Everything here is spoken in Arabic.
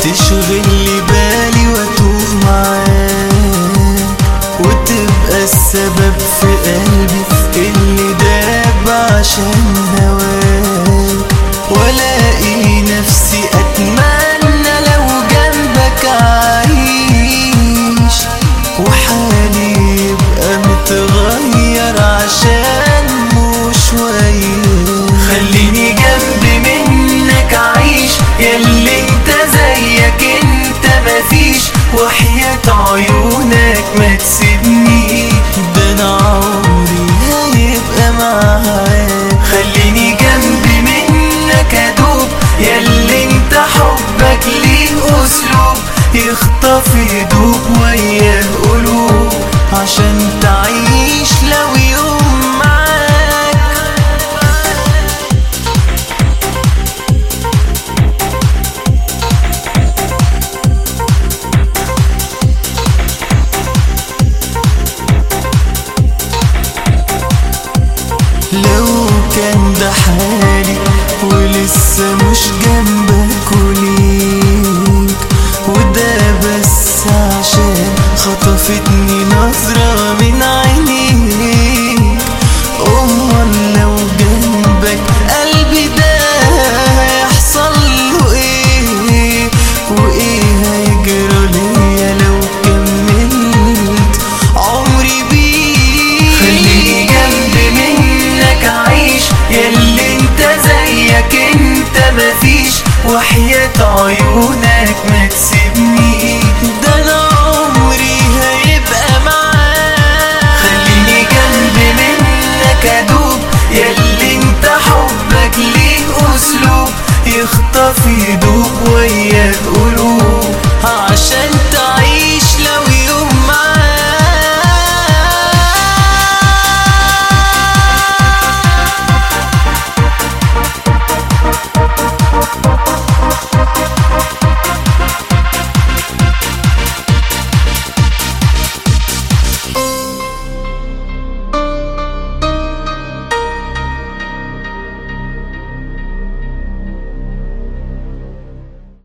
تشغل لي بالي واتوه معاك، وتبقى السبب في قلبي اللي داب عشان هواك، والاقي نفسي اتمنى لو جنبك اعيش، وحالي يبقى متغير عشان مش وياك. خليني جنبي منك اعيش، ياللي انت زيك انت مفيش، وحياة عيونك ما تسيبني، ده انا عمري هيبقى معاك. خليني جنبي منك ادوب، ياللي انت حبك ليه اسلوب، يخطف يدوب وياه قلوب، عشان تعيش لو يوم معاك. لو كان ده حالي ولسه مش جنبك وليك، وده بس عشان خطفتني نظرة من عينيك، أمال لو جنبك قلبي ده هيحصل له ايه، وايه هيجرى ليا لو كملت عمري بيك. خليني جنبي منك اعيش، ياللي انت زيك انت مفيش، وحياة عيونك ما تسيبني، ده انا عمري هيبقى معاك. خليني جنبي منك ادوب، ياللي انت حبك ليه اسلوب، يخطف يدوب وياه قلوب،